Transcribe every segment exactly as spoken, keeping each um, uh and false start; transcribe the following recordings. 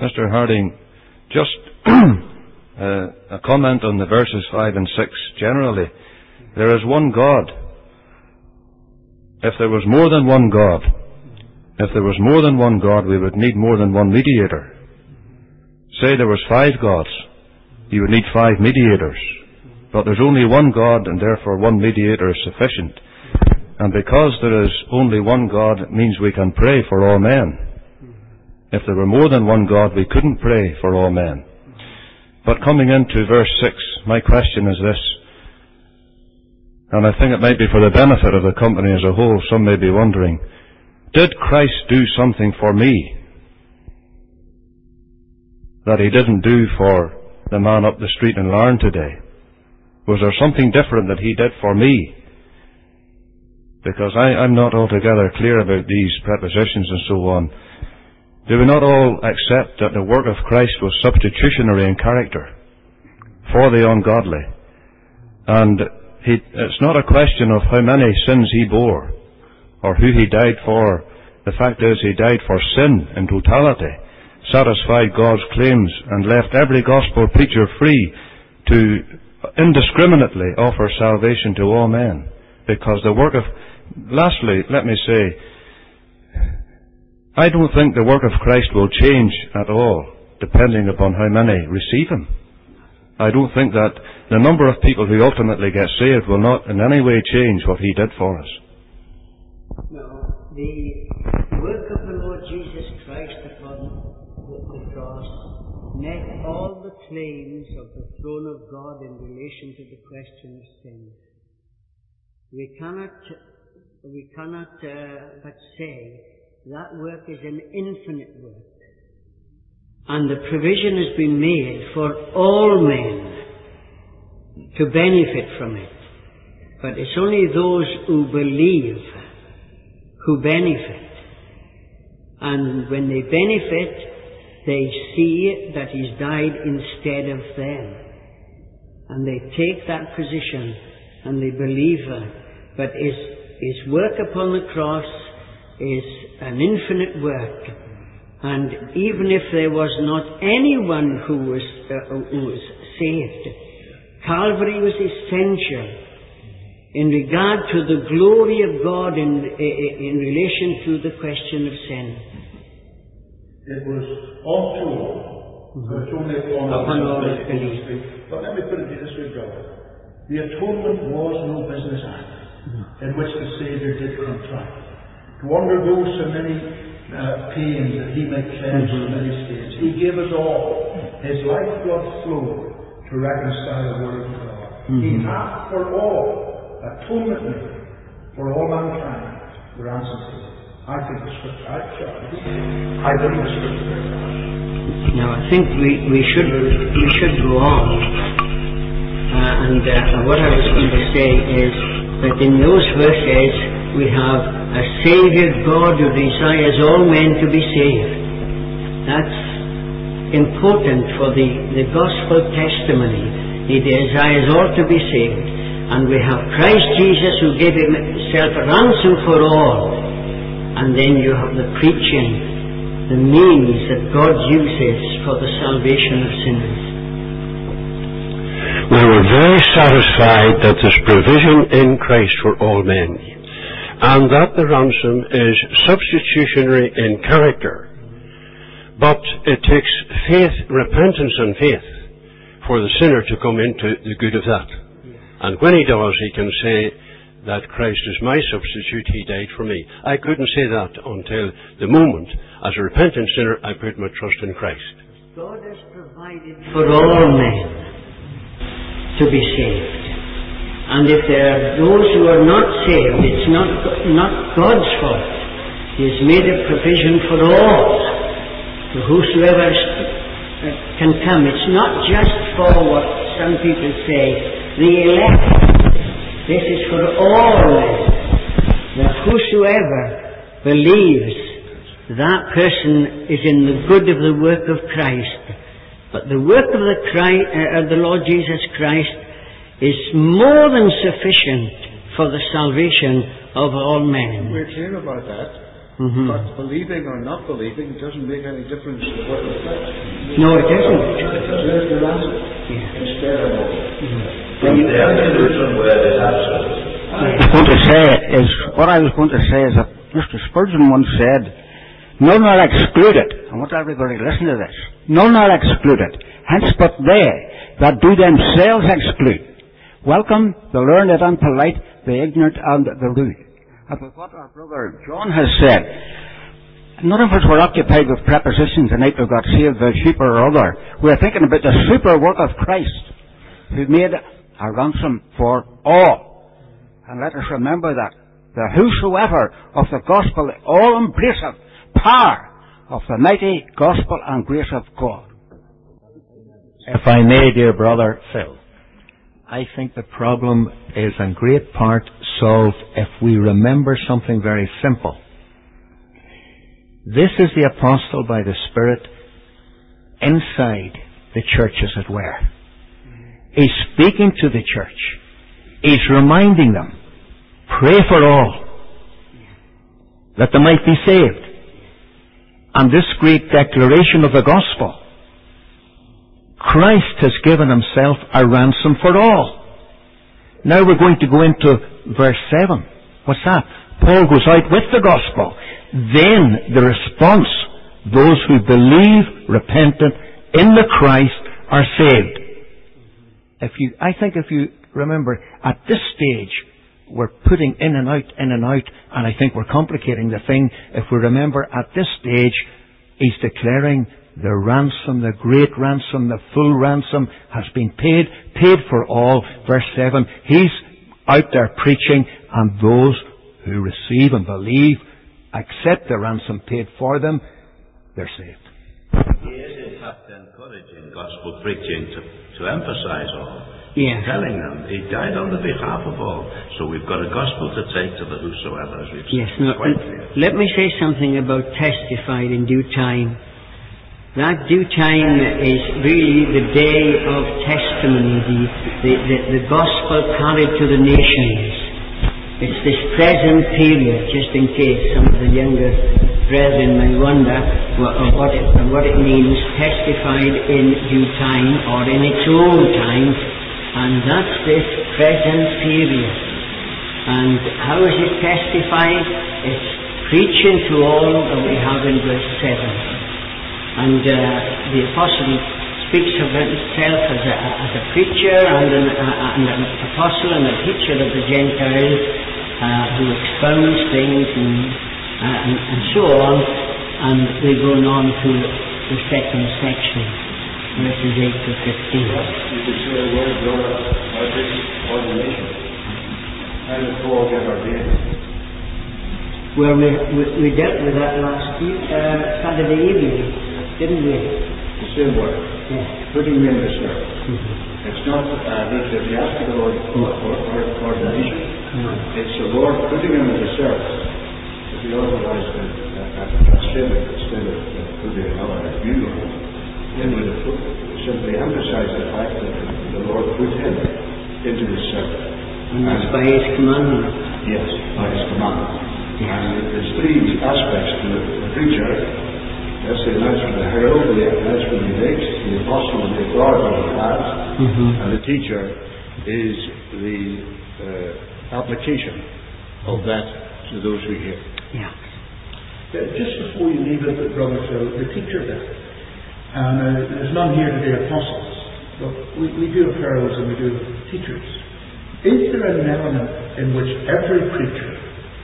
Mister Harding, just uh, a comment on the verses five and six generally. There is one God. If there was more than one God, if there was more than one God, we would need more than one mediator. Say there was five gods, you would need five mediators. But there's only one God, and therefore one mediator is sufficient. And because there is only one God, it means we can pray for all men. If there were more than one God, we couldn't pray for all men. But coming into verse six, my question is this, and I think it might be for the benefit of the company as a whole. Some may be wondering, did Christ do something for me that he didn't do for the man up the street in Larne today? Was there something different that he did for me? Because I, I'm not altogether clear about these prepositions and so on. Do we not all accept that the work of Christ was substitutionary in character for the ungodly? And he, it's not a question of how many sins he bore or who he died for. The fact is he died for sin in totality, satisfied God's claims, and left every gospel preacher free to indiscriminately offer salvation to all men. Because the work of... Lastly, let me say, I don't think the work of Christ will change at all, depending upon how many receive him. I don't think that the number of people who ultimately get saved will not in any way change what he did for us. No, the work of the Lord Jesus Christ upon the cross met all the claims of the throne of God in relation to the question of sin. We cannot, we cannot uh, but say that work is an infinite work. And the provision has been made for all men to benefit from it. But it's only those who believe who benefit. And when they benefit, they see that he's died instead of them. And they take that position and they believe that. But his, his work upon the cross is an infinite work. And even if there was not anyone who was, uh, who was saved, Calvary was essential in regard to the glory of God in, in relation to the question of sin. It was all true, mm-hmm. So it's only upon all that believe. But let me put it this way, brother. The atonement was no business act mm-hmm. in which the Saviour did contract to undergo so many uh, pains that he might cleanse mm-hmm. so many states. He gave us all. His lifeblood flowed to reconcile the world to God. Mm-hmm. He hath for all atonement for all mankind the ransom fee. I think the scripture, I, I believe the scripture. Now, I think we, we should we should go on. Uh, and uh, what I was going to say is that in those verses we have a Saviour God who desires all men to be saved. That's important for the, the gospel testimony. He desires all to be saved. And we have Christ Jesus who gave himself a ransom for all. And then you have the preaching, the means that God uses for the salvation of sinners. We were very satisfied that there's provision in Christ for all men, and that the ransom is substitutionary in character. But it takes faith, repentance and faith for the sinner to come into the good of that. And when he does, he can say that Christ is my substitute, he died for me. I couldn't say that until the moment, as a repentant sinner, I put my trust in Christ. God has provided for all men to be saved. And if there are those who are not saved, it's not, not God's fault. He has made a provision for all. So whosoever can come. It's not just for what some people say, the elect. This is for all men. That whosoever believes, that person is in the good of the work of Christ. But the work of the, Christ, uh, of the Lord Jesus Christ is more than sufficient for the salvation of all men. We're clear about that. Mm-hmm. But believing or not believing doesn't make any difference to the work of Christ. No, it doesn't. There's the ransom. Yeah. Instead of The anti-Lutheran word is absolute. Yeah. I was going to say is, what I was going to say is that Mister Spurgeon once said, none are excluded. I want everybody to listen to this. None are excluded. Hence but they that do themselves exclude. Welcome the learned and polite, the ignorant and the rude. As with what our brother John has said, none of us were occupied with prepositions the night we got saved, the super or other. We are thinking about the super work of Christ, who made a ransom for all. And let us remember that the whosoever of the gospel, the all-embracing power of the mighty gospel and grace of God. If I may, dear brother Phil, I think the problem is in great part solved if we remember something very simple. This is the apostle by the Spirit inside the church, as it were. He's speaking to the church. He's reminding them, pray for all, that they might be saved. And this great declaration of the gospel, Christ has given himself a ransom for all. Now we're going to go into verse seven. What's that? Paul goes out with the gospel. Then the response, those who believe, repentant in the Christ are saved. If you, I think if you remember, at this stage, we're putting in and out, in and out, and I think we're complicating the thing. If we remember, at this stage, he's declaring the ransom, the great ransom, the full ransom has been paid, paid for all. Verse seven, he's out there preaching, and those who receive and believe, accept the ransom paid for them, they're saved. He is in fact encouraging gospel preaching to, to emphasize all. Yeah. Telling them he died on the behalf of all. So we've got a gospel to take to the whosoever, as we've Yes. said. No, Quite clear. let me say something about testified in due time. That due time is really the day of testimony, the, the, the, the gospel carried to the nations. It's this present period, just in case some of the younger brethren may wonder what, what, it, what it means, testified in due time or in its own time, and that's this present period. And how is it testified? It's preaching to all that we have in verse seven. And uh, the apostle speaks of himself as a, as a preacher and an, uh, and an apostle and a teacher of the Gentiles uh, who expounds things and, uh, and, and so on. And we're going on to the second section, verses eight to fifteen. You could say a word, brother, about this ordination. How did Paul get ordained? Well, we, we, we dealt with that last week, uh, Saturday evening, didn't we? The same word. Yes. Putting in the service. Mm-hmm. It's not uh, the ecclesiastical or, or, or, or ordination. No. It's the Lord putting him in the service. If he authorized it as civic instead of putting another view on it, then would have put, simply emphasized the fact that the Lord put him into his service. And that's by his commandment. Yes, by his commandment. And there's three aspects to the, the preacher. That's the announcement of the herald, the announcement he makes, the apostle, the authority he has, Mm-hmm. and the teacher is the uh, application of that to those who hear. Yeah. Uh, just before you leave it, Brother Phil, the teacher there, and uh, there's none here today apostles, but we, we do have heralds and we do have teachers. Is there an element in which every preacher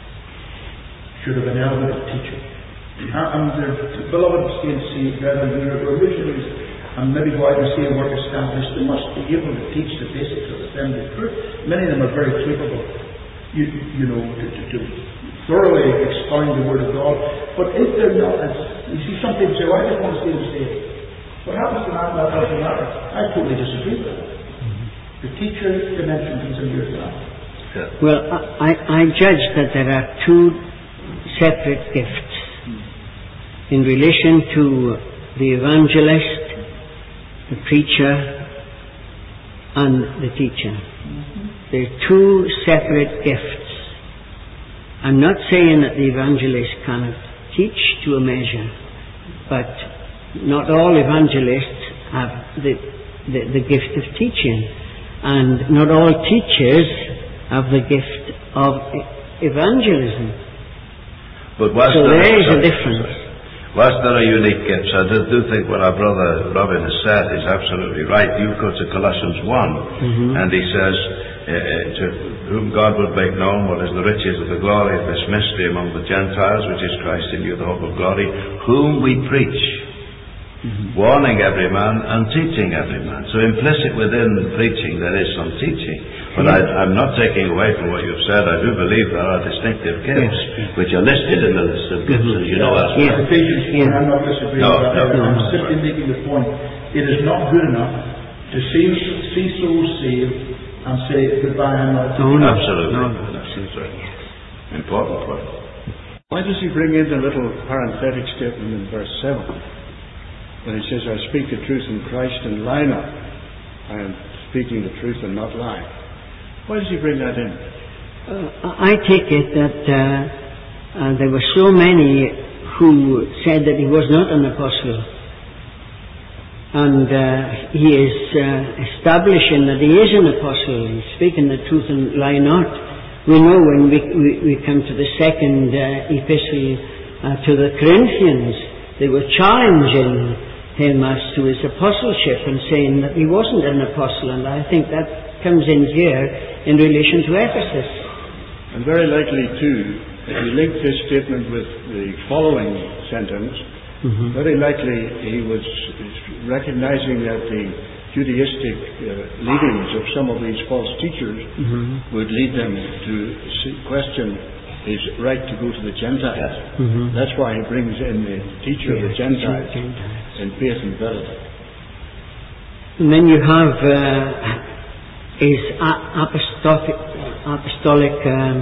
should have an element of teaching? And the beloved C N C brethren who are missionaries and maybe go out and see a work established, they must be able to teach the basics of assembly. Many of them are very capable, you, you know, to, to, to thoroughly expound the Word of God. But if they're not, as you see some people say, well, I just want to see them saved. What happens to that? That doesn't matter. I totally disagree with that. Mm-hmm. The teacher dimension comes into your life. Well, I, I judge that there are two separate gifts in relation to the evangelist, the preacher, and the teacher. Mm-hmm. They're two separate gifts. I'm not saying that the evangelist cannot teach to a measure, but not all evangelists have the, the, the gift of teaching, and not all teachers have the gift of evangelism. But whilst so there there is sorry, a difference. Sorry. Whilst there are unique gifts, I do, do think what our brother Robin has said is absolutely right. You go to Colossians one, mm-hmm. and he says, uh, to whom God would make known what is the riches of the glory of this mystery among the Gentiles, which is Christ in you, the hope of glory, whom we preach, mm-hmm. warning every man and teaching every man. So implicit within preaching there is some teaching. But I, I'm not taking away from what you've said. I do believe there are distinctive gifts, yes. which are listed in the list of gifts, mm-hmm. as you know. Yeah. Yeah. I'm not disagreeing no, with that. no, I'm no, simply making the point. It is not good enough to see, see souls saved and say goodbye. I'm not. No, no. Absolutely. No, no. Absolutely. Yes. Important point. Why does he bring in the little parenthetic statement in verse seven when he says, "I speak the truth in Christ and lie not. I am speaking the truth and not lying." Why does he bring that in? Uh, I take it that uh, uh, there were so many who said that he was not an apostle. And uh, he is uh, establishing that he is an apostle. He's speaking the truth and lie not. We know when we, we, we come to the second uh, epistle uh, to the Corinthians, they were challenging him as to his apostleship and saying that he wasn't an apostle. And I think that comes in here in relation to Ephesus. And very likely too, if you link this statement with the following sentence, mm-hmm. very likely he was recognizing that the Judaistic uh, leadings of some of these false teachers mm-hmm. would lead them to question his right to go to the Gentiles. Mm-hmm. That's why he brings in the teacher yes, of the Gentiles, Gentiles in faith and fidelity. And then you have uh, his apostolic, apostolic um,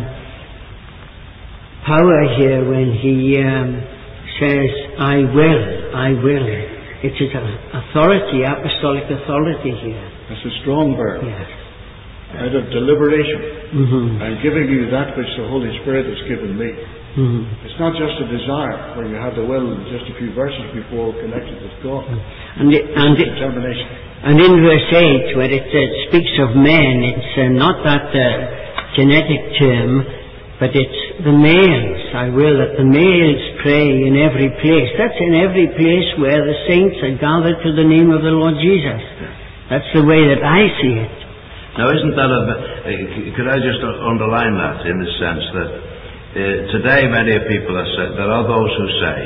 power here when he um, says, I will, I will. It is an authority, apostolic authority here. That's a strong verb. Yes. Out of deliberation. Mm-hmm. I'm giving you that which the Holy Spirit has given me. Mm-hmm. It's not just a desire where you have the will just a few verses before connected with God. And it, and it, determination. And in verse eight, where it uh, speaks of men, it's uh, not that uh, genetic term, but it's the males. I will that the males pray in every place. That's in every place where the saints are gathered to the name of the Lord Jesus. That's the way that I see it. Now, isn't that a... Uh, could I just underline that in the sense that uh, today many people are say, there are those who say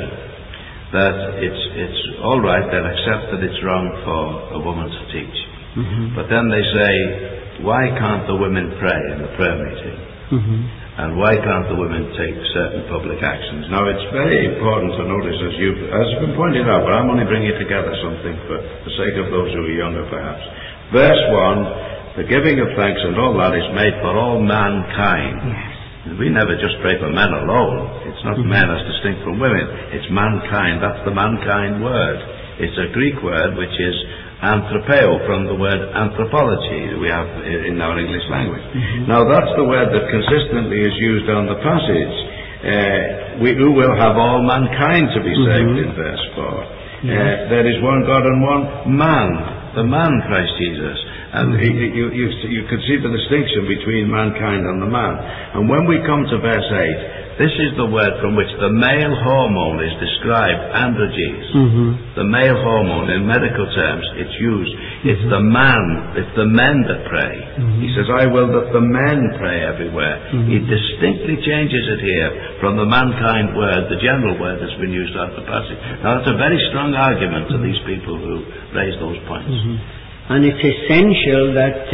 that it's it's all right, they'll accept that it's wrong for a woman to teach. Mm-hmm. But then they say, why can't the women pray in the prayer meeting? Mm-hmm. And why can't the women take certain public actions? Now, it's very important to notice, as you've, as has been pointed out, but I'm only bringing together something for the sake of those who are younger, perhaps. Verse one, the giving of thanks and all that is made for all mankind. Yes. We never just pray for men alone. It's not mm-hmm. men as distinct from women. It's mankind. That's the mankind word. It's a Greek word which is anthropeo, from the word anthropology we have in our English language. Mm-hmm. Now that's the word that consistently is used on the passage. Uh, we who will have all mankind to be saved mm-hmm. in verse four. Yeah. Uh, there is one God and one man, the man Christ Jesus. And mm-hmm. you, you, you can see the distinction between mankind and the man. And when we come to verse eight, this is the word from which the male hormone is described, androgens. Mm-hmm. The male hormone, in medical terms, it's used. It's mm-hmm. the man, it's the men that pray. Mm-hmm. He says, I will that the men pray everywhere. Mm-hmm. He distinctly changes it here from the mankind word, the general word that's been used out of the passage. Now that's a very strong argument to these people who raise those points. Mm-hmm. And it's essential that uh,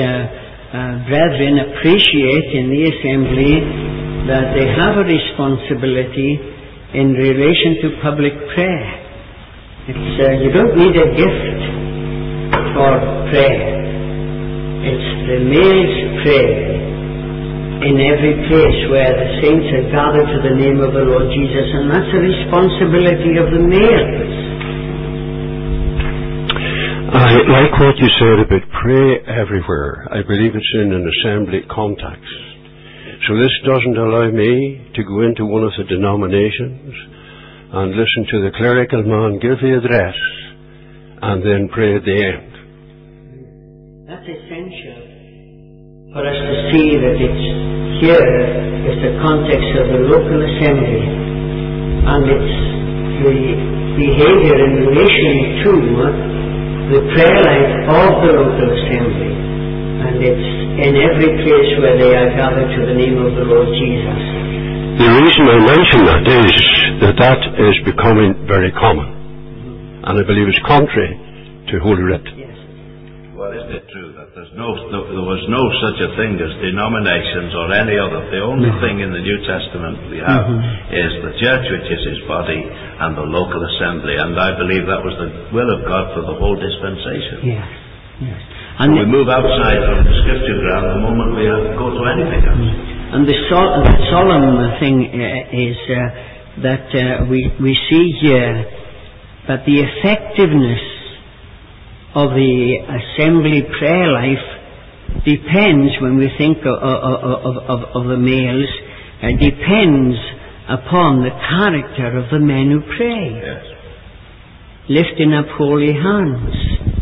uh, brethren appreciate in the assembly that they have a responsibility in relation to public prayer. It's, uh, you don't need a gift for prayer. It's the males pray in every place where the saints are gathered to the name of the Lord Jesus, and that's a responsibility of the males. I like what you said about pray everywhere. I believe it's in an assembly context. So this doesn't allow me to go into one of the denominations and listen to the clerical man give the address and then pray at the end. That's essential for us to see that it's here is the context of the local assembly, and it's the behavior in relation to the prayer life of the local assembly, and it's in every place where they are gathered to the name of the Lord Jesus. The reason I mention that is that that is becoming very common, and I believe it's contrary to Holy Writ. Yes. Well, isn't it true that there's no, there was no such a thing as denominations or any other? The only no. thing in the New Testament we have mm-hmm. is the church, which is His body, and the local assembly. And I believe that was the will of God for the whole dispensation. Yes. Yes. And we move outside from the scripture ground the moment we go to anything else. And the, sol- the solemn thing uh, is uh, that uh, we we see here that the effectiveness of the assembly prayer life depends, when we think of, of, of, of the males, uh, depends upon the character of the men who pray. Yes. Lifting up holy hands.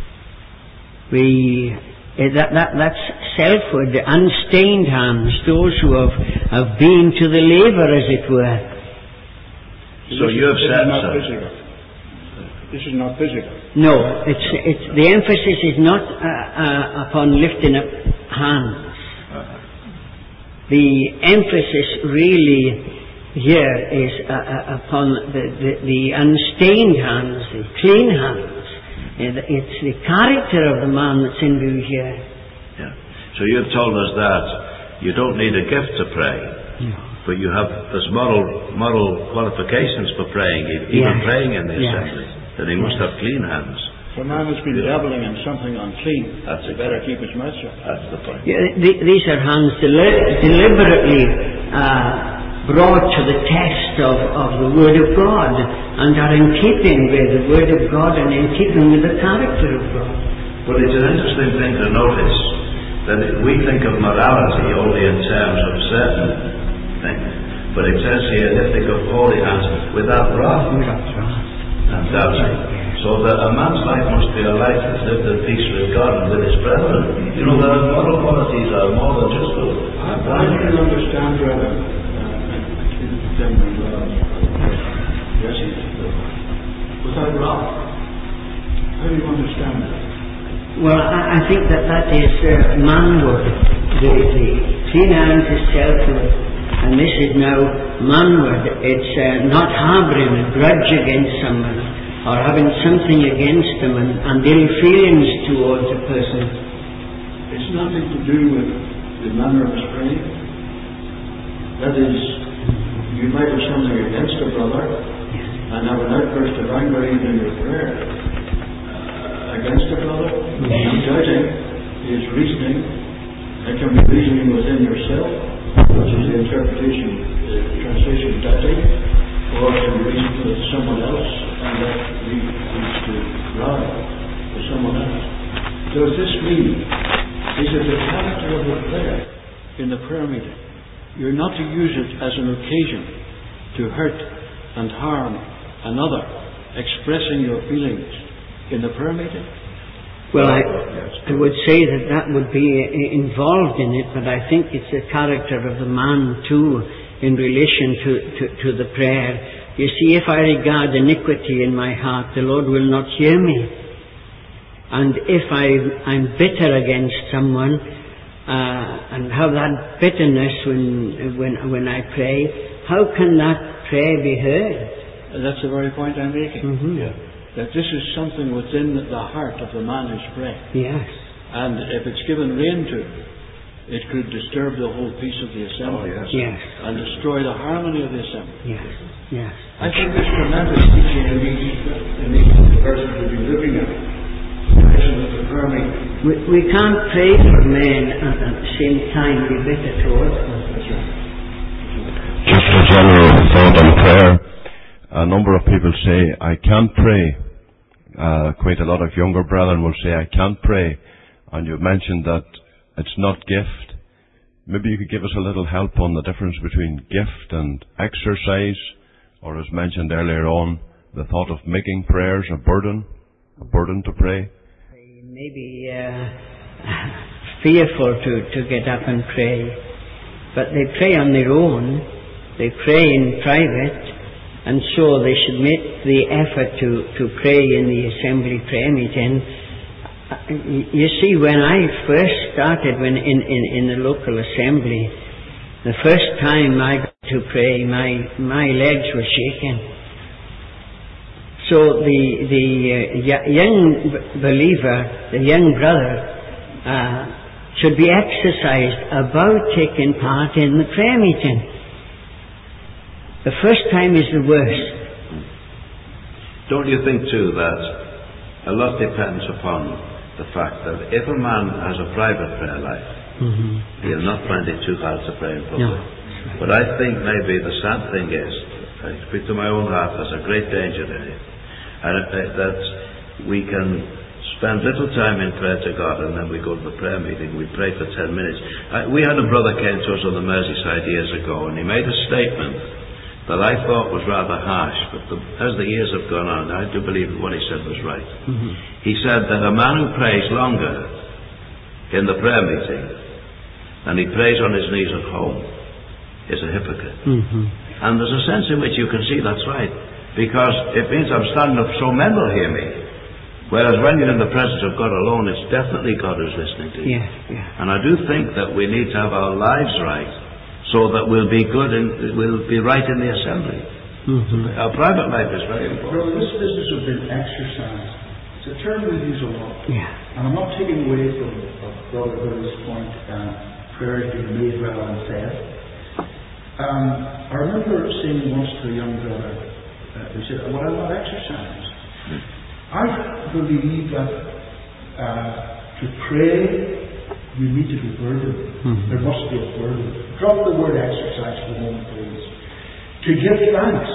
We, uh, that, that, that's selfward, unstained hands, those who have, have been to the laver, as it were. So you have said, sir. This is not physical. No, it's, it's, the emphasis is not uh, uh, upon lifting up hands. The emphasis really here is uh, uh, upon the, the, the unstained hands, the clean hands. It's the character of the man that's in view here. Yeah. So you've told us that you don't need a gift to pray. No. But you have there's moral moral qualifications for praying, even yes. praying in the yes. assembly. That he must have clean hands. If a man has been dabbling in something unclean, that's he better keep his mouth shut. That's the point. Yeah, the, these are hands deli- deliberately uh, brought to the test of, of the Word of God, and are in keeping with the Word of God and in keeping with the character of God. But it's an interesting thing to notice that we think of morality only in terms of certain things. But it says here they think of holy hands without wrath. Without wrath. And doubting. So that a man's life must be a life that's lived in peace with God and with his brethren. You know, the moral qualities are more than just good. I can understand, brother, yes, without wrath. How do you understand that? Well, I, I think that that is uh, manward. The, the clean hands is selfward, and this is now manward. It's uh, not harbouring a grudge against someone, or having something against them, and, and ill feelings towards a person. It's nothing to do with the manner of his praying. That is, you might have something against a brother, yes. and have an outburst of anger even in your prayer uh, against a brother, mm-hmm. and doubting his reasoning. It can be reasoning within yourself, which is the interpretation, the translation doubting, or it can be reasoning with someone else, and that leads to wrath with someone else. Does this mean, is it the character of the prayer in the prayer meeting? You're not to use it as an occasion to hurt and harm another, expressing your feelings in the prayer meeting? Well, I, I would say that that would be involved in it, but I think it's the character of the man too, in relation to, to, to the prayer. You see, if I regard iniquity in my heart, the Lord will not hear me. And if I, I'm bitter against someone, uh, and have that bitterness when, when, when I pray, how can that prayer be heard? That's the very point I'm making. Mm-hmm. Yeah. That this is something within the heart of the man who's praying. Yes. And if it's given rein to, it could disturb the whole peace of the assembly. Oh, yes. Yes. And destroy the harmony of the assembly. Yes. Yes. I think there's tremendous teaching in these, in these verses we've been looking at. We, we can't pray for men and at the same time be bitter towards them. Just a general thought on prayer. A number of people say, I can't pray. Uh, quite a lot of younger brethren will say, I can't pray. And you've mentioned that it's not gift. Maybe you could give us a little help on the difference between gift and exercise or as mentioned earlier on, the thought of making prayers a burden, a burden to pray? They may be uh, fearful to, to get up and pray, but they pray on their own. They pray in private, and so they should make the effort to, to pray in the assembly prayer meeting. You see, when I first started when in, in, in the local assembly, the first time I got to pray, my, my legs were shaking. So the, the uh, young believer, the young brother, uh, should be exercised about taking part in the prayer meeting. The first time is the worst. Don't you think too that a lot depends upon the fact that if a man has a private prayer life, mm-hmm. he'll not find it too hard to pray in public. No. But I think maybe the sad thing is, I speak to my own heart, there's a great danger there, and that we can spend little time in prayer to God, and then we go to the prayer meeting, we pray for ten minutes. I, we had a brother came to us on the Merseyside years ago, and he made a statement that I thought was rather harsh, but the, as the years have gone on, I do believe that what he said was right. Mm-hmm. He said that a man who prays longer in the prayer meeting than he prays on his knees at home is a hypocrite. Mm-hmm. And there's a sense in which you can see that's right, because it means I'm standing up so men will hear me. Whereas when you're in the presence of God alone, it's definitely God who's listening to you. Yeah, yeah. And I do think that we need to have our lives right, so that we'll be good and we'll be right in the assembly. Mm-hmm. Our private life is very important. Brother, this business of being exercised, it's a term we use a lot. Yeah. And I'm not taking away from Brother Billy's point that prayer is being made rather than said. Um, I remember saying once to a young brother, uh, he said, well, I love exercise. Mm. I believe that uh, to pray, you need to be burdened. Mm-hmm. There must be a burden. Drop the word exercise for a moment, please. To give thanks,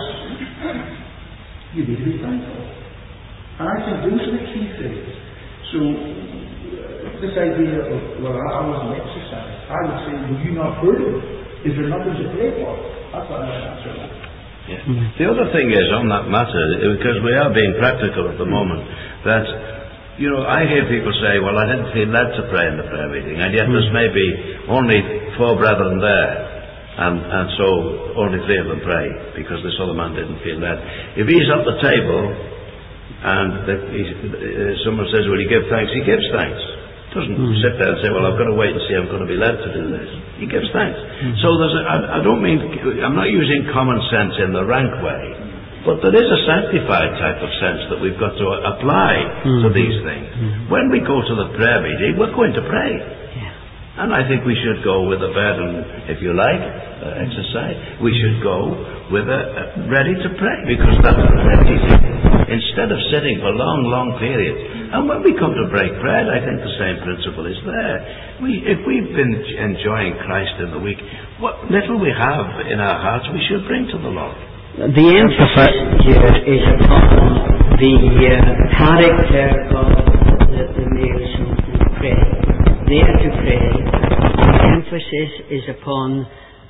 you need to be thankful. And I think those are the key things. So, uh, this idea of, well, I wasn't exercised, I would say, will you not burden? Is there nothing to pray for? That's what I would answer that. Yeah. Mm-hmm. The other thing is, on that matter, because we are being practical at the moment, that you know, I hear people say, well, I didn't feel led to pray in the prayer meeting, and yet mm. there's maybe only four brethren there, and, and so only three of them pray, because this other man didn't feel led. If he's at the table, and the, he, uh, someone says, will you give thanks? He gives thanks. He doesn't mm. sit there and say, well, I've got to wait and see I'm going to be led to do this. He gives thanks. Mm. So there's a, I, I don't mean, I'm not using common sense in the rank way, but there is a sanctified type of sense that we've got to apply mm-hmm. to these things. Mm-hmm. When we go to the prayer meeting, we're going to pray. Yeah. And I think we should go with a burden, if you like, uh, exercise. We should go with a, a ready to pray, because that's the ready thing. Instead of sitting for long, long periods. And when we come to break bread, I think the same principle is there. We, if we've been enjoying Christ in the week, what little we have in our hearts, we should bring to the Lord. The emphasis here is upon the uh, character of the, the males who, who pray. They are to pray. The emphasis is upon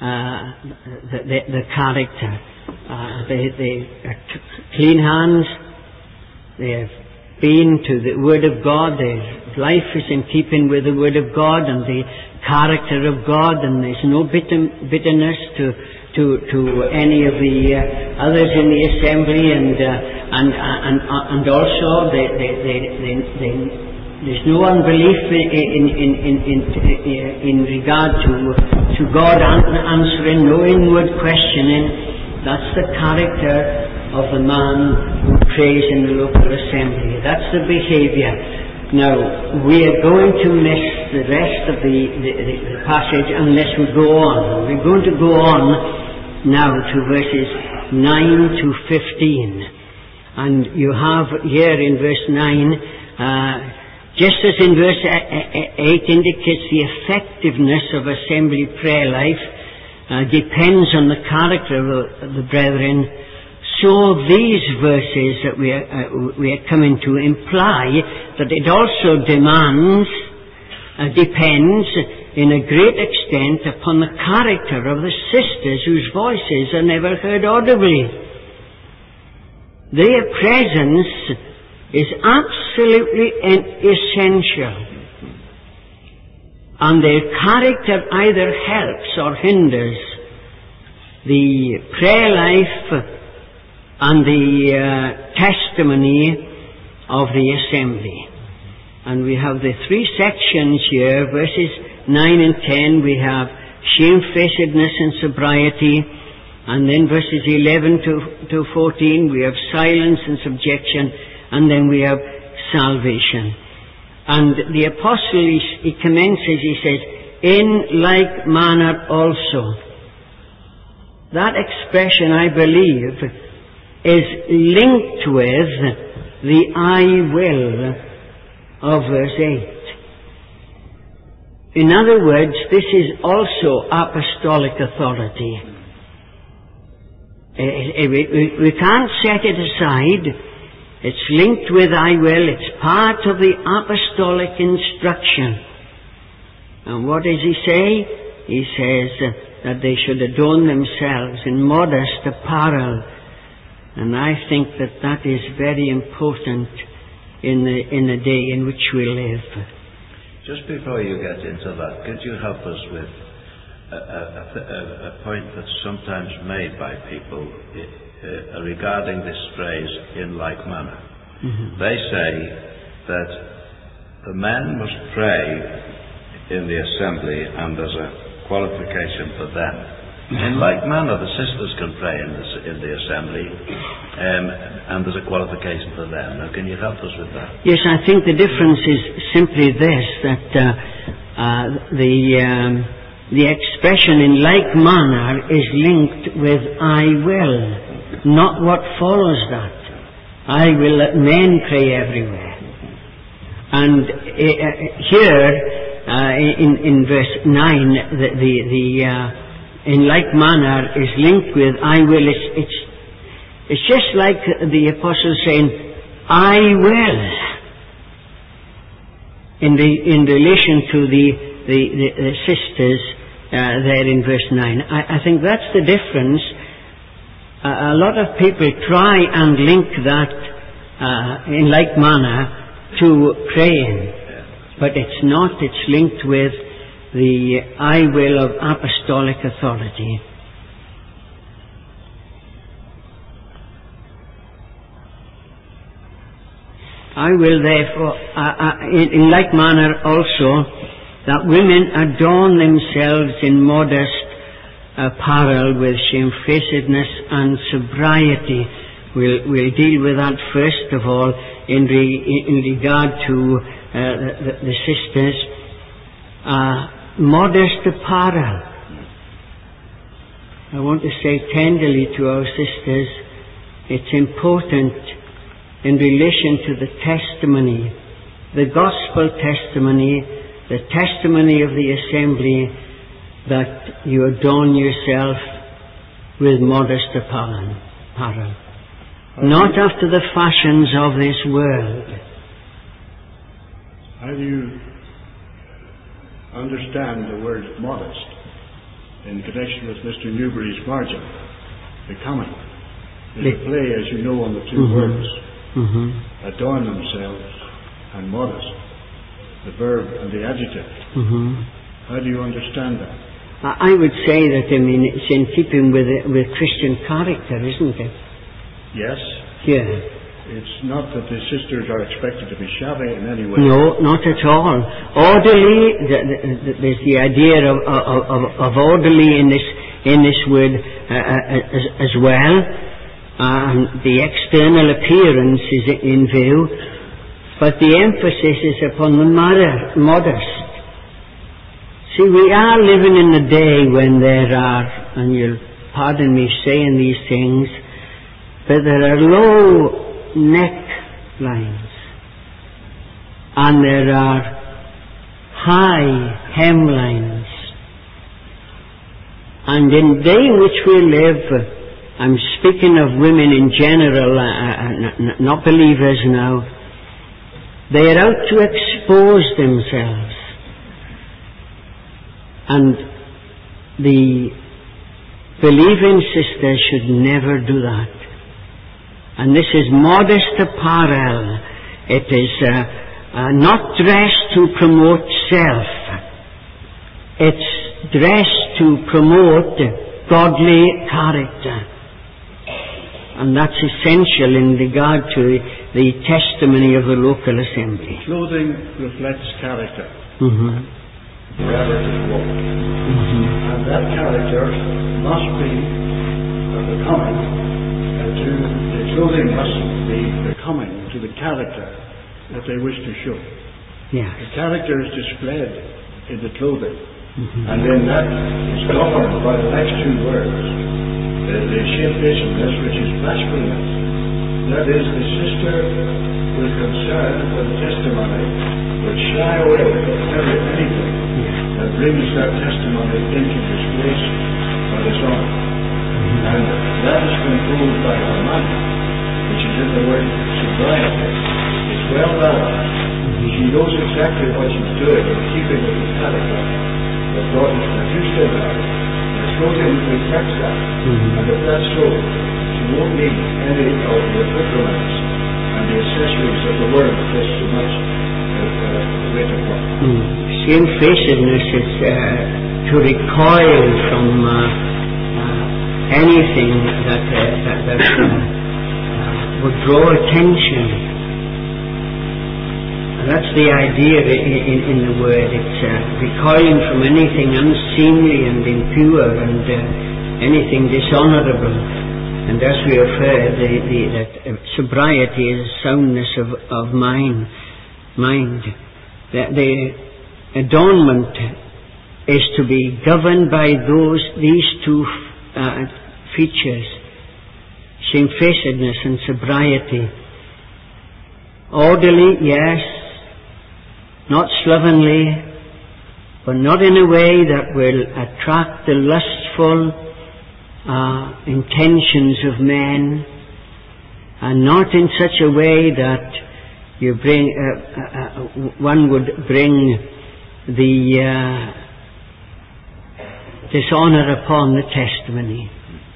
uh, the, the, the character. Uh, they, they are t- clean hands. They have been to the Word of God. Their life is in keeping with the Word of God and the character of God, and there's no bitter, bitterness to to to any of the uh, others in the assembly, and uh, and and and also they, they, they, they, they, there's no unbelief in in in in, in, in regard to to God answering, no inward questioning. That's the character of the man who prays in the local assembly. That's the behaviour. Now, we are going to miss the rest of the, the, the passage unless we go on. We're going to go on now to verses nine to fifteen. And you have here in verse nine, uh, just as in verse eight indicates the effectiveness of assembly prayer life uh, depends on the character of the brethren, so these verses that we are, uh, we are coming to imply that it also demands, uh, depends in a great extent upon the character of the sisters whose voices are never heard audibly. Their presence is absolutely essential. And their character either helps or hinders the prayer life and the uh, testimony of the assembly. And we have the three sections here, verses nine and ten, we have shamefacedness and sobriety, and then verses eleven to, to fourteen, we have silence and subjection, and then we have salvation. And the apostle, he, he commences, he says, in like manner also. That expression, I believe, is linked with the I will of verse eight. In other words, this is also apostolic authority. We can't set it aside. It's linked with I will. It's part of the apostolic instruction. And what does he say? He says that they should adorn themselves in modest apparel. And I think that that is very important in the, in the day in which we live. Just before you get into that, could you help us with a, a, a, a point that's sometimes made by people uh, regarding this phrase, in like manner? Mm-hmm. They say that the men must pray in the assembly and there's a qualification for them. In like manner, the sisters can pray in the, in the assembly, um, and there's a qualification for them. Now, can you help us with that? Yes, I think the difference is simply this, that uh, uh, the um, the expression in like manner is linked with I will, not what follows that. I will let men pray everywhere. And uh, here, uh, in, in verse nine, the, the, the uh, in like manner is linked with I will. It's, it's, it's just like the apostle saying, I will, in, the, in relation to the, the, the, the sisters uh, there in verse nine. I, I think that's the difference. Uh, a lot of people try and link that uh, in like manner to praying, but it's not. It's linked with the I will of apostolic authority. I will therefore, uh, uh, in, in like manner also, that women adorn themselves in modest apparel with shamefacedness and sobriety. We'll, we'll deal with that first of all in, re, in regard to uh, the, the sisters. Uh, modest apparel. I want to say tenderly to our sisters, it's important in relation to the testimony, the gospel testimony, the testimony of the assembly, that you adorn yourself with modest apparel. apparel. Not after the fashions of this world. How do you understand the word modest in connection with Mister Newberry's margin, the comment? There's a play, as you know, on the two mm-hmm. words, mm-hmm. adorn themselves and modest, the verb and the adjective. Mm-hmm. How do you understand that? I would say that, I mean, it's in keeping with with Christian character, isn't it? Yes. Yeah. It's not that the sisters are expected to be shabby in any way. No, not at all. Orderly, the, the, there's the idea of, of, of orderly in this in this word uh, as, as well. Um, the external appearance is in view, but the emphasis is upon the modest. See, we are living in a day when there are, and you'll pardon me saying these things, but there are low neck lines, and there are high hemlines. And in the day in which we live, I'm speaking of women in general, uh, not believers now, they are out to expose themselves. And the believing sister should never do that. And this is modest apparel. It is uh, uh, not dress to promote self. It's dress to promote godly character. And that's essential in regard to the testimony of the local assembly. Clothing reflects character. Mm-hmm. Wherever it walks. Mm-hmm. And that character must be becoming uh, to, the clothing must be becoming to the character that they wish to show. Yes. The character is displayed in the clothing. Mm-hmm. And then that is governed by the next two words. The, the shamefacedness, which is blasphemous. That is, the sister who is concerned for the testimony would shy away from every anything that brings that testimony into disgrace or dishonor. Mm-hmm. And that is controlled by her mind, which is in the word sobriety. It's well balanced. Mm-hmm. She knows exactly what she's doing in keeping with the character that God has produced in her. The clothing reflects that. Mm-hmm. And if that's so, she won't need any of the accoutrements and the accessories of the world that is so much uh, weight upon. Mm. Shamefacedness is uh, to recoil from uh, uh, anything that, uh, that, that uh, uh, would draw attention. And that's the idea in, in, in the word. It's uh, recoiling from anything unseemly and impure and uh, anything dishonourable. And as we have heard, the, the, that uh, sobriety is soundness of, of mind. mind. The, the adornment is to be governed by those these two uh, features, shamefacedness and sobriety. Orderly, yes, not slovenly, but not in a way that will attract the lustful uh, intentions of men, and not in such a way that you bring uh, uh, one would bring the uh, dishonour upon the testimony.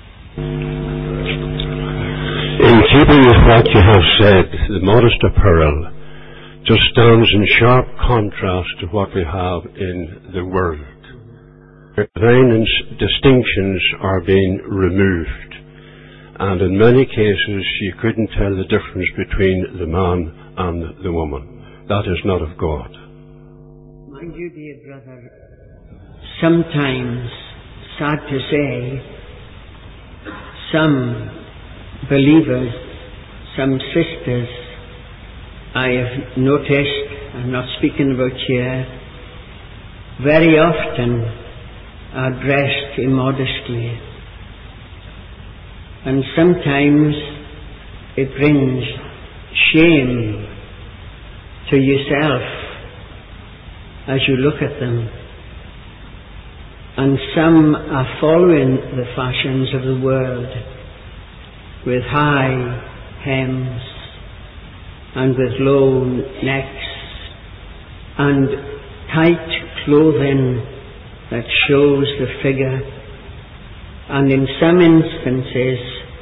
In keeping with what you have said, the modest apparel just stands in sharp contrast to what we have in the world. Divine distinctions are being removed, and in many cases you couldn't tell the difference between the man and the woman. That is not of God. Mind you, dear brother, sometimes, sad to say, some believers, some sisters, I have noticed, I'm not speaking about here, very often are dressed immodestly. And sometimes it brings shame to yourself as you look at them. And some are following the fashions of the world with high hems and with low necks and tight clothing that shows the figure, and in some instances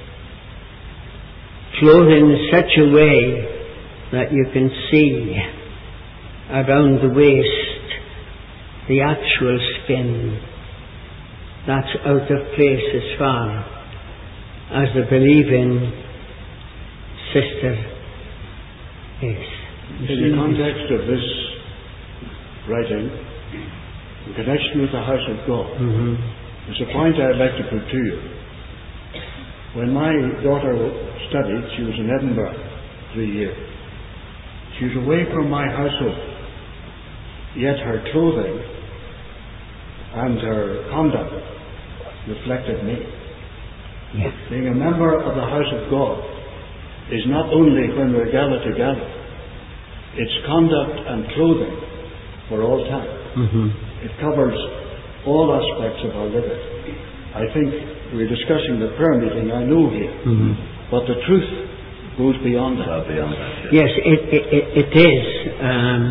clothing in such a way that you can see around the waist the actual skin. That's out of place as far as the believing sister is. In the context of this writing, in connection with the house of God, mm-hmm. there's a point I'd like to put to you. When my daughter studied, she was in Edinburgh three years. She was away from my household, yet her clothing and her conduct reflected me. Yes. Being a member of the house of God is not only when we're gathered together, it's conduct and clothing for all time. Mm-hmm. It covers all aspects of our living. I think we're discussing the prayer meeting, I know here, mm-hmm. but the truth goes beyond that. Well, beyond that, yes, it, it, it is. Um,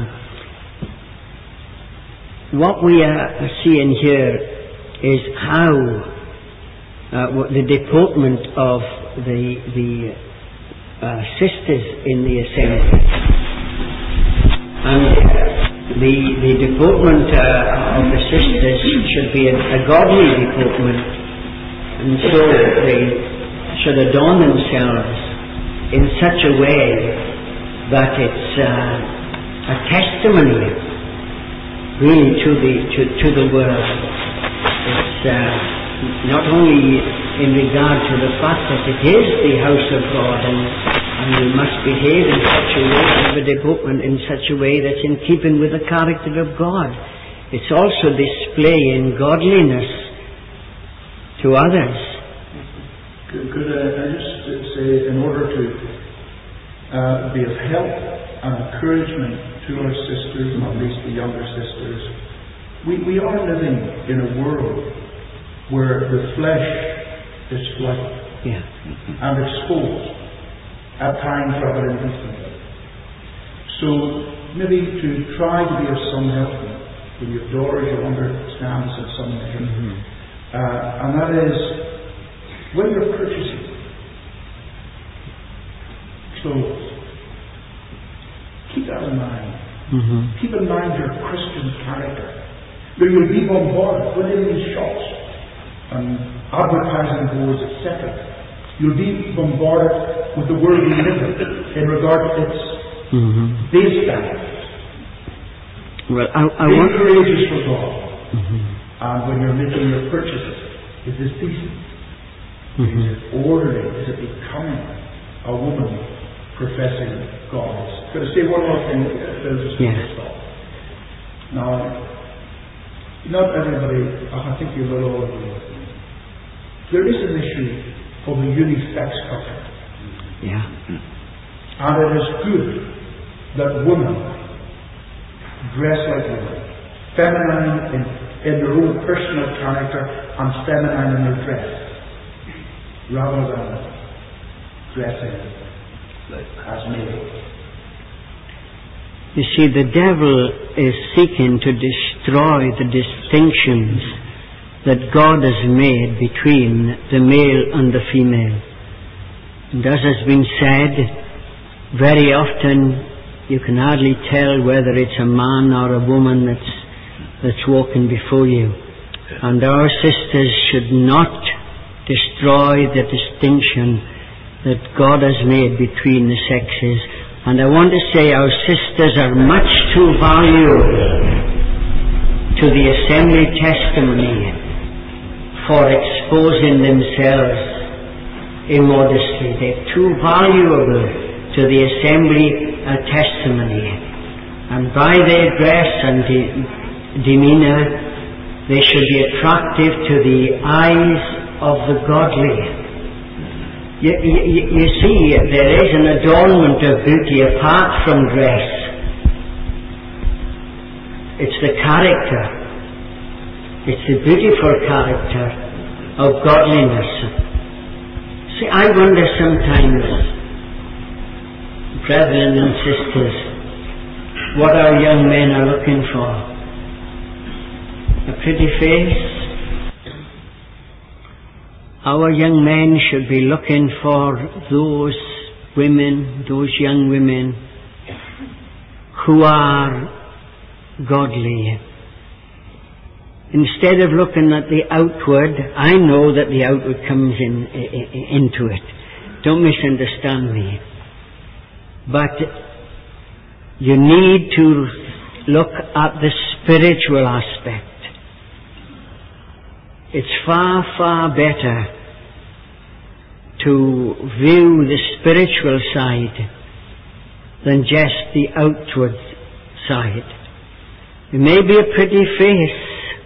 what we are seeing here is how uh, the deportment of the the uh, sisters in the assembly. And the, the deportment uh, of the sisters should be a, a godly deportment. And so they should adorn themselves in such a way that it's uh, a testimony really to the to, to the world. It's uh, not only in regard to the fact that it is the house of God, and, and we must behave in such a way, have a deportment in such a way that's in keeping with the character of God. It's also displaying godliness to others. Could, could uh, I just say, in order to uh, be of help and encouragement to our sisters, and at least the younger sisters, we, we are living in a world where the flesh is flight yeah. and exposed, at times rather indecently. So maybe to try to be of some help when your daughters, you understand this in some measure, mm-hmm. uh, and that is when you're purchasing clothes, keep that in mind. Mm-hmm. Keep in mind your Christian character. There you'll be bombarded within these shops and advertising boards, et cetera. You'll be bombarded with the world we live in in regard to its mm-hmm. base standards. Well, I, I be want courageous for God. Mm-hmm. And when you're making your purchases, is this decent? Mm-hmm. Is it orderly? Is it becoming a woman professing God? Could I say one more thing? Yes. Now, not everybody, I think you will all agree with me. There is an issue of the unisex culture. Yeah. And it is good that women dress like women, feminine in, in their own personal character and feminine in their dress, rather than dressing as male. You see, the devil is seeking to destroy the distinctions that God has made between the male and the female. And as has been said, very often you can hardly tell whether it's a man or a woman that's, that's walking before you. And our sisters should not destroy the distinction that God has made between the sexes. And I want to say our sisters are much too valuable to the assembly testimony for exposing themselves immodestly. They're too valuable to the assembly uh, testimony. And by their dress and de- demeanour, they should be attractive to the eyes of the godly. You, you, you see, there is an adornment of beauty apart from dress. It's the character. It's the beautiful character of godliness. See, I wonder sometimes, brethren and sisters, what our young men are looking for. A pretty face? Our young men should be looking for those women, those young women who are godly. Instead of looking at the outward, I know that the outward comes in, in into it. Don't misunderstand me. But you need to look at the spiritual aspect. It's far, far better to view the spiritual side than just the outward side. It may be a pretty face,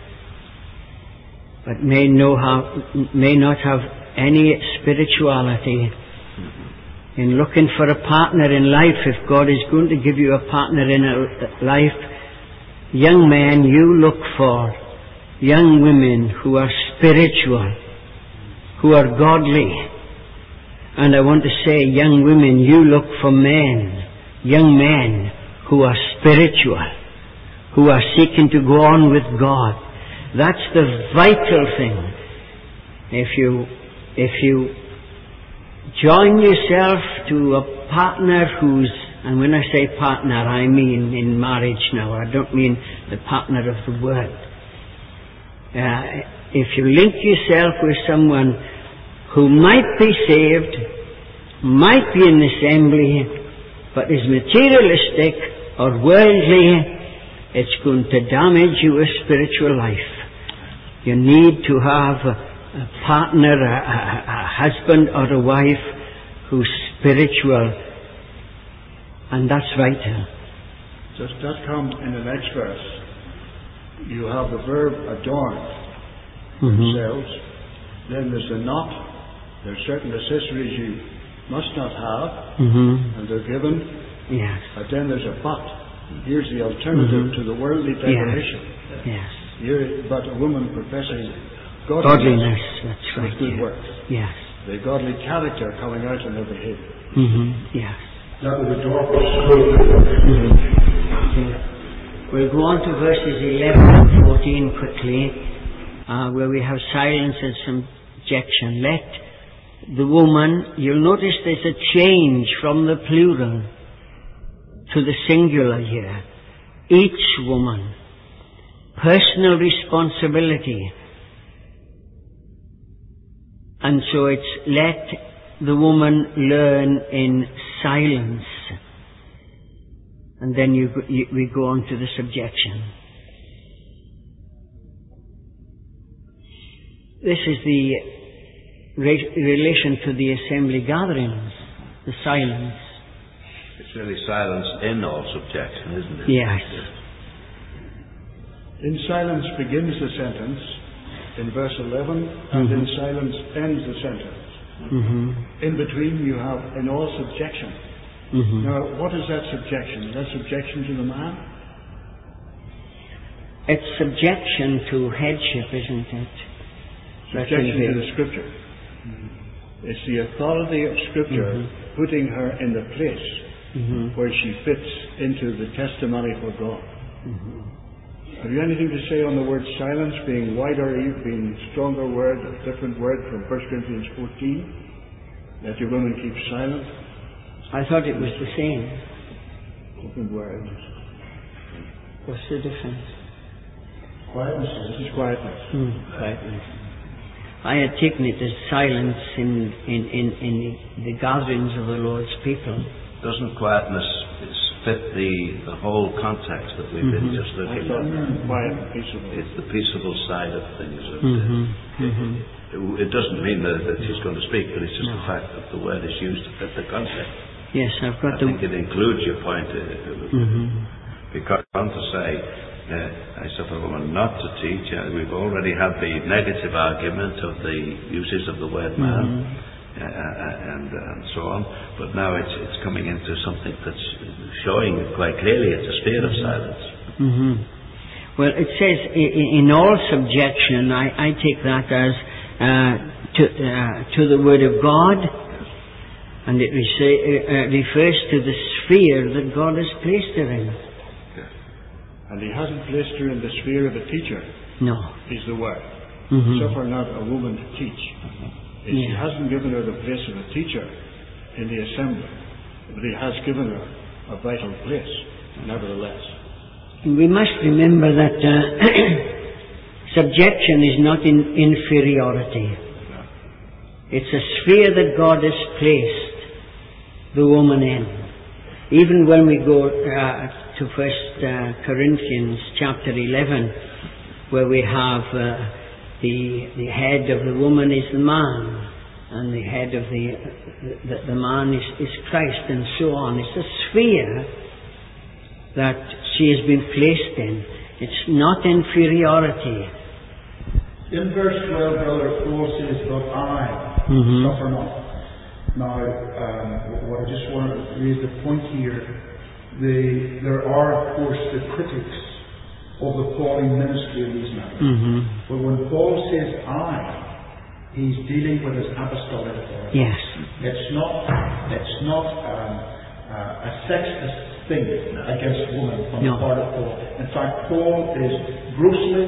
but may, know how, may not have any spirituality. In looking for a partner in life, if God is going to give you a partner in a life, young men, you look for young women who are spiritual, who are godly. And I want to say, young women, you look for men, young men who are spiritual, who are seeking to go on with God. That's the vital thing. If you, if you join yourself to a partner who's, and when I say partner, I mean in marriage now. I don't mean the partner of the world. Uh, if you link yourself with someone who might be saved, might be in the assembly, but is materialistic or worldly, it's going to damage your spiritual life. You need to have a, a partner, a, a, a husband or a wife who's spiritual, and that's vital. Does that come in the next verse? You have the verb adorned Mm-hmm. themselves. Then there's the not. There's certain accessories you must not have, Mm-hmm. and they're given. Yes. But then there's a but. Here's the alternative Mm-hmm. to the worldly declaration. Yes. You're but a woman professing godliness, Godliness, that's with right. good Yeah. works. Yes. The godly character coming out in their behavior. Mm-hmm. Yes. That was the door for Mm-hmm. We'll go on to verses eleven and fourteen quickly, uh, where we have silence and subjection. Let the woman, you'll notice there's a change from the plural to the singular here. Each woman. Personal responsibility. And so it's let the woman learn in silence. And then you, you, we go on to the subjection. This is the re- relation to the assembly gatherings, the silence. It's really silence in all subjection, isn't it? Yes. In silence begins the sentence in verse eleven, and Mm-hmm. in silence ends the sentence. Mm-hmm. In between you have in all subjection. Mm-hmm. Now, what is that subjection? Is that subjection to the man? It's subjection to headship, isn't it? Subjection to the Scripture. It's the authority of Scripture Mm-hmm. putting her in the place Mm-hmm. where she fits into the testimony for God. Mm-hmm. Have you anything to say on the word silence being wider, being stronger word, a different word from First Corinthians fourteen? That your women keep silent? I thought it was the same. Different words. What's the difference? Quietness. This is quietness. Hmm. Quietness. I had taken it as silence in, in, in, in the, the gatherings of the Lord's people. Doesn't quietness fit the, the whole context that we've been Mm-hmm. just I looking thought at? quiet and peaceable. It's the peaceable side of things. Of Mm-hmm. it, Mm-hmm. it, it doesn't mean that, that she's going to speak, but it's just No. the fact that the word is used to fit the context. Yes, I've got I the... think it includes your point. Uh, Mm-hmm. Because I want to say, uh, I suffer a woman not to teach. Uh, we've already had the negative argument of the uses of the word man. Mm-hmm. Uh, and, and so on, but now it's it's coming into something that's showing quite clearly it's a sphere of silence. Mm-hmm. Well, it says in, in all subjection. I, I take that as uh, to uh, to the Word of God, and it re- uh, refers to the sphere that God has placed her in. And he hasn't placed her in the sphere of a teacher, No. is the word. Mm-hmm. Suffer not a woman to teach. He Yeah. hasn't given her the place of a teacher in the assembly, but he has given her a vital place, nevertheless. We must remember that uh, subjection is not in inferiority. It's a sphere that God has placed the woman in. Even when we go uh, to First uh, Corinthians chapter eleven, where we have uh, the the head of the woman is the man, and the head of the the, the man is, is Christ, and so on. It's a sphere that she has been placed in. It's not inferiority. In verse twelve, Brother Paul says, "But I Mhm. suffer not." Now, um, what I just want to raise the point here, the, there are, of course, the critics of the Pauline ministry in these matters. Mm-hmm. But when Paul says "I," he's dealing with his apostolic authority. Yes. It's not, it's not um, uh, a sexist thing against women on No. the part of Paul. In fact, Paul is grossly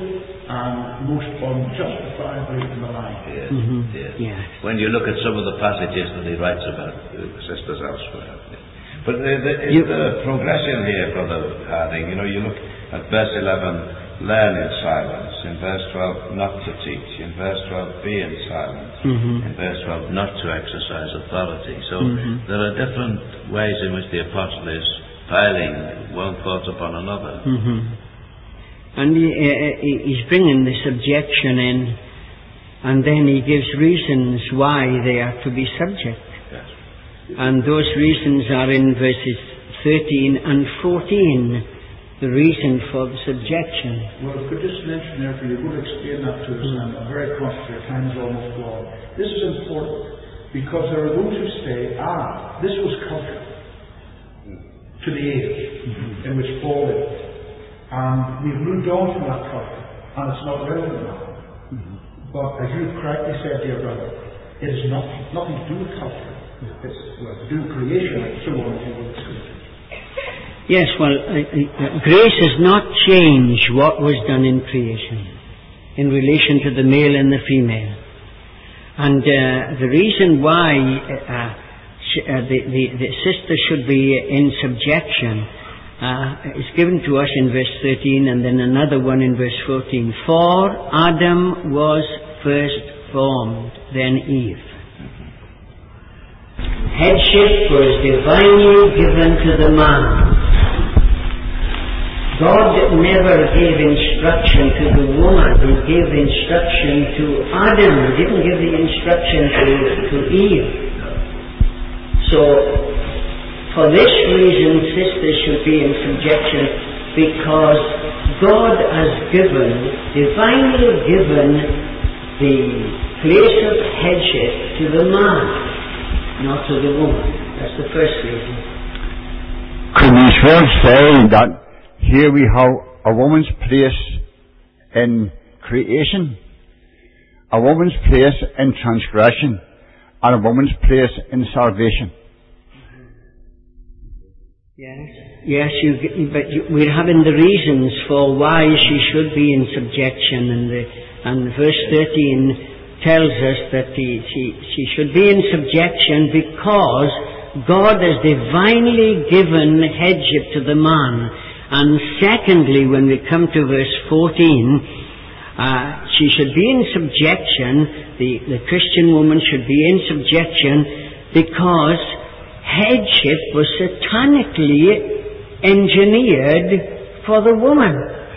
and most unjustifiably maligned. Yes, Mhm. yes. Yes. When you look at some of the passages that he writes about uh, sisters elsewhere. But the, the, You- the progression here, Brother Harding, you know, you look at verse eleven, learn in silence. In verse twelve, not to teach. In verse twelve, be in silence. Mhm. In verse twelve, not to exercise authority. So Mhm. there are different ways in which the apostle is piling one thought upon another. Mhm. And he, uh, he- he's bringing the subjection in, and then he gives reasons why they are to be subject. Yes. And those reasons are in verses thirteen and fourteen, the reason for the subjection. Well, I could just mention there for you, going to explain that to us, and I'm very conscious your time is almost gone. This is important because there are those who say, ah, this was culture to the age in which Paul lived. And we've moved on from that culture, and it's not relevant now. But as you correctly said, dear brother, it is not, nothing to do with culture. It's well, to do with creation and so on, if you will excuse me. Yes, well, uh, uh, grace has not changed what was done in creation in relation to the male and the female. And uh, the reason why uh, sh- uh, the, the, the sister should be in subjection uh, is given to us in verse thirteen, and then another one in verse fourteen. For Adam was first formed, then Eve. Headship was divinely given to the man. God never gave instruction to the woman. He gave instruction to Adam. He didn't give the instruction to, to Eve. So, for this reason, sisters should be in subjection, because God has given, divinely given, the place of headship to the man, not to the woman. That's the first reason. Could we well say that here we have a woman's place in creation, a woman's place in transgression, and a woman's place in salvation? Yes, yes, you, but you, we're having the reasons for why she should be in subjection, and the, and verse thirteen tells us that the, she, she should be in subjection because God has divinely given headship to the man. And secondly, when we come to verse fourteen, uh, she should be in subjection, the, the Christian woman should be in subjection because headship was satanically engineered for the woman.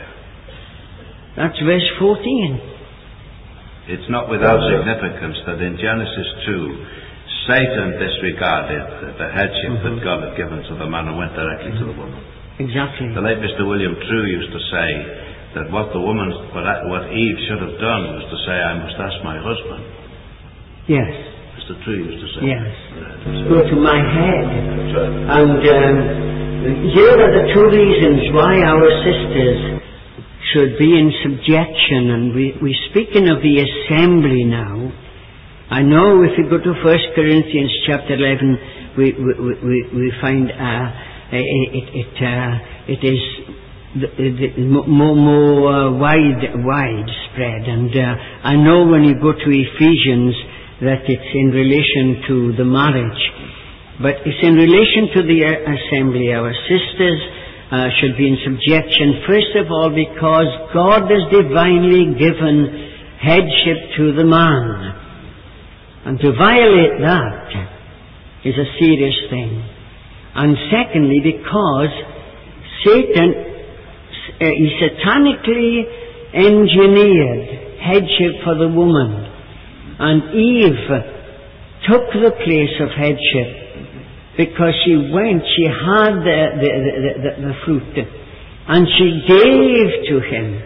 That's verse fourteen. It's not without significance that in Genesis two, Satan disregarded the, the headship Mm-hmm. that God had given to the man and went directly to the woman. Exactly. The late Mister William True used to say that what the woman, what, what Eve should have done was to say, I must ask my husband. Yes. Mister True used to say. Yes. Right. Go to my head. That's right. And um, here are the two reasons why our sisters should be in subjection. And we, we're speaking of the assembly now. I know if we go to First Corinthians chapter eleven, we, we, we, we find uh, it, it, uh, it is the, the, more, more uh, wide, widespread. And uh, I know when you go to Ephesians that it's in relation to the marriage. But it's in relation to the uh, assembly. Our sisters uh, should be in subjection, first of all, because God has divinely given headship to the man. And to violate that is a serious thing. And secondly, because Satan, uh, he satanically engineered headship for the woman. And Eve took the place of headship because she went, she had the, the, the, the, the fruit, and she gave to him.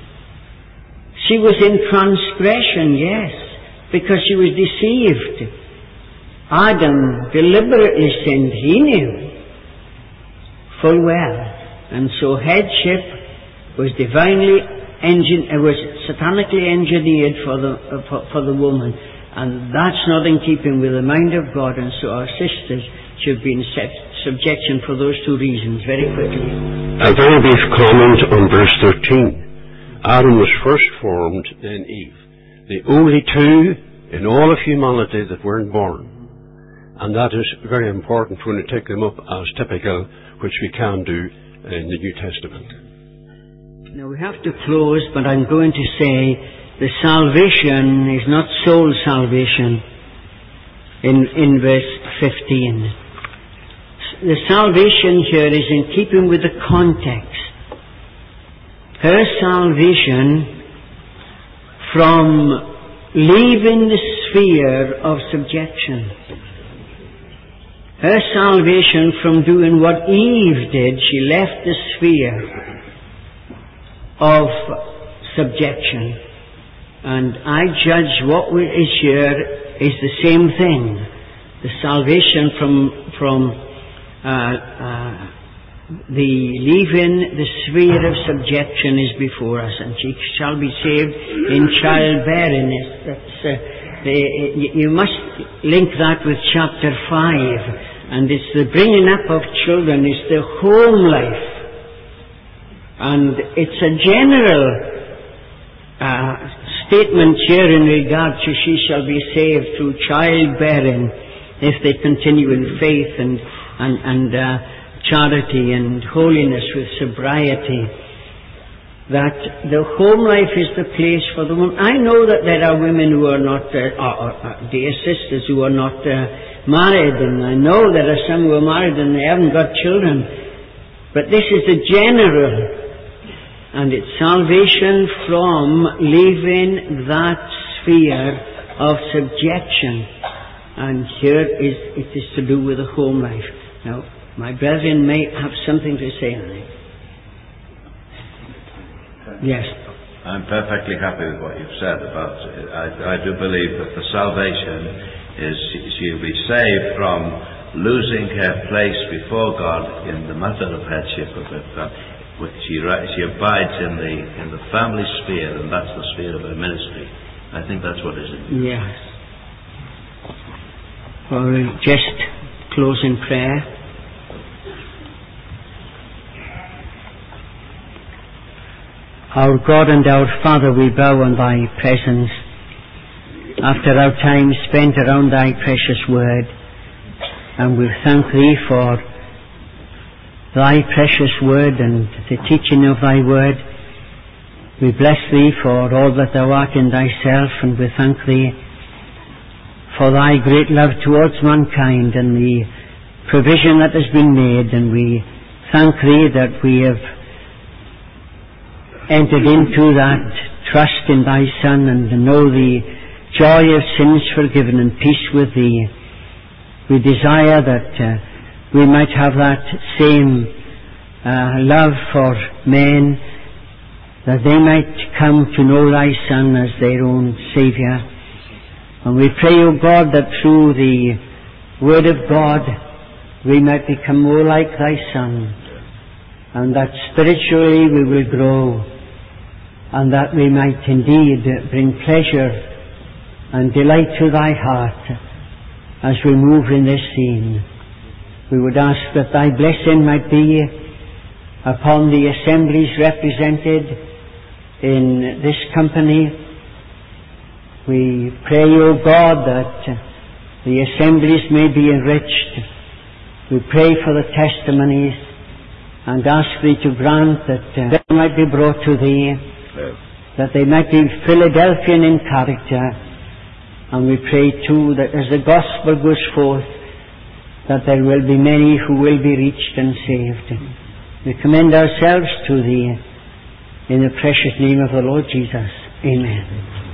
She was in transgression, yes, because she was deceived. Adam deliberately sinned, he knew full well. And so headship was divinely engin- uh, was satanically engineered for the, uh, for, for the woman. And that's not in keeping with the mind of God, and so our sisters should be in set subjection for those two reasons, very quickly. A very brief comment on verse thirteen. Adam was first formed, then Eve. The only two in all of humanity that weren't born. And that is very important when we take them up as typical, which we can do in the New Testament. Now we have to close, but I'm going to say the salvation is not soul salvation in, in verse fifteen. The salvation here is in keeping with the context. Her salvation from leaving the sphere of subjection. Her salvation from doing what Eve did, she left the sphere of subjection. And I judge what is here is the same thing. The salvation from from uh, uh, the leaving the sphere of subjection is before us, and she shall be saved in childbearing. That's, uh, the, you must link that with chapter five, and it's the bringing up of children, it's the home life. And it's a general uh, statement here in regard to she shall be saved through childbearing if they continue in faith and and, and uh, charity and holiness with sobriety. That the home life is the place for the woman. I know that there are women who are not, uh, or, or dear sisters who are not uh, married, and I know there are some who are married and they haven't got children. But this is the general. And it's salvation from leaving that sphere of subjection. And here is, it is to do with the home life. Now, my brethren may have something to say on it. Yes. I'm perfectly happy with what you've said about it. I, I do believe that the salvation is she'll be saved from losing her place before God in the matter of headship of God. She, she abides in the in the family sphere, and that's the sphere of her ministry. I think that's what it is. Yes. Well, we'll just close in prayer. Our God and our Father, we bow in Thy presence after our time spent around Thy precious Word, and we thank Thee for Thy precious Word and the teaching of Thy Word. We bless Thee for all that Thou art in Thyself, and we thank Thee for Thy great love towards mankind and the provision that has been made, and we thank Thee that we have entered into that trust in Thy Son and to know the joy of sins forgiven and peace with Thee. We desire that uh, we might have that same uh, love for men, that they might come to know Thy Son as their own Saviour. And we pray, O God, that through the Word of God we might become more like Thy Son, and that spiritually we will grow, and that we might indeed bring pleasure and delight to Thy heart as we move in this scene. We would ask that Thy blessing might be upon the assemblies represented in this company. We pray, O God, that the assemblies may be enriched. We pray for the testimonies and ask Thee to grant that uh, they might be brought to Thee, that they might be Philadelphian in character. And we pray too that as the gospel goes forth, that there will be many who will be reached and saved. We commend ourselves to Thee in the precious name of the Lord Jesus. Amen.